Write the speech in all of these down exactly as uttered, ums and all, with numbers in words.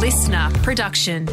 listener production.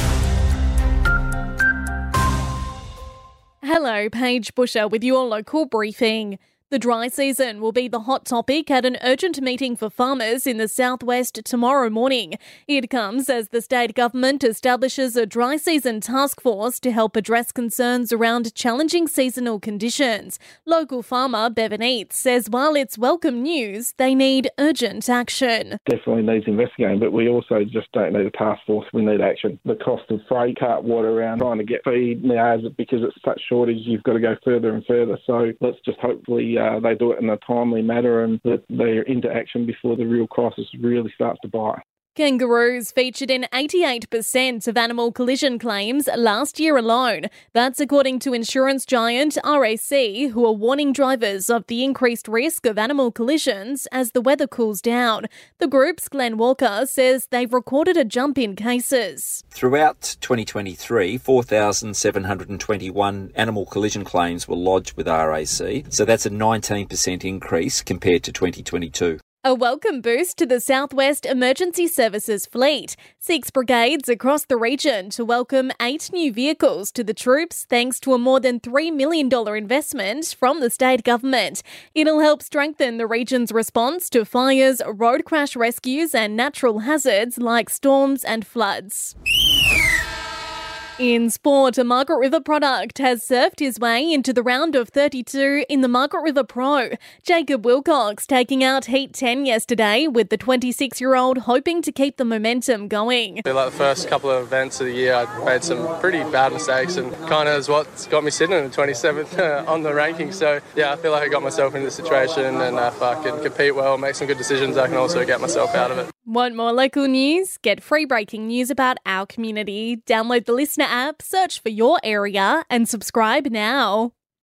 Hello, Paige Busher with your local briefing. The dry season will be the hot topic at an urgent meeting for farmers in the southwest tomorrow morning. It comes as the state government establishes a dry season task force to help address concerns around challenging seasonal conditions. Local farmer Bevan Eats says while it's welcome news, they need urgent action. Definitely needs investigating, but we also just don't need a task force. We need action. The cost of freight, cart water around, trying to get feed now, because it's such shortage, you've got to go further and further. So let's just hopefully Uh, they do it in a timely manner and that they're into action before the real crisis really starts to bite. Kangaroos featured in eighty-eight percent of animal collision claims last year alone. That's according to insurance giant R A C, who are warning drivers of the increased risk of animal collisions as the weather cools down. The group's Glenn Walker says they've recorded a jump in cases. Throughout twenty twenty-three, four thousand seven hundred twenty-one animal collision claims were lodged with R A C, so that's a nineteen percent increase compared to twenty twenty-two. A welcome boost to the Southwest Emergency Services fleet. Six brigades across the region to welcome eight new vehicles to the troops thanks to a more than three million dollars investment from the state government. It'll help strengthen the region's response to fires, road crash rescues and natural hazards like storms and floods. In sport, a Margaret River product has surfed his way into the round of thirty-two in the Margaret River Pro. Jacob Wilcox taking out Heat ten yesterday, with the twenty-six-year-old hoping to keep the momentum going. I feel like the first couple of events of the year I made some pretty bad mistakes and kind of is what's got me sitting in the twenty-seventh uh, on the ranking. So yeah, I feel like I got myself into this situation, and uh, if I can compete well, make some good decisions, I can also get myself out of it. Want more local news? Get free breaking news about our community. Download the Listener app, search for your area and subscribe now.